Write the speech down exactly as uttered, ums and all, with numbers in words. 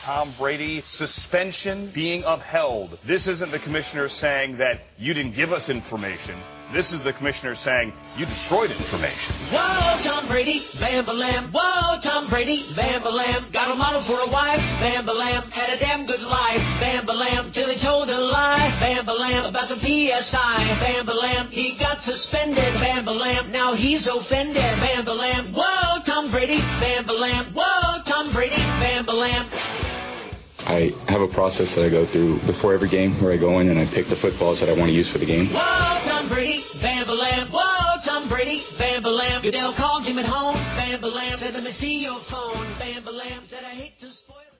Tom Brady suspension being upheld. This isn't the commissioner saying that you didn't give us information. This is the commissioner saying you destroyed information. Whoa, Tom Brady, bam-ba-lam. Whoa, Tom Brady, bam-ba-lam. Got a model for a wife, bam-ba-lam. Had a damn good life, bam-ba-lam. Till he told a lie, bam-ba-lam. About the P S I, bam-ba-lam. He got suspended, bam-ba-lam. Now he's offended, bam-ba-lam. Whoa, Tom Brady, bam-ba-lam. Whoa, Tom Brady, bam-ba-lam. I have a process that I go through before every game where I go in and I pick the footballs that I want to use for the game. Whoa, Tom Brady, bam-ba-lam. Whoa, Tom Brady, bam-ba-lam. Goodell called him at home, bam-ba-lam. Said, let me see your phone, bam-ba-lam. Said, I hate to spoil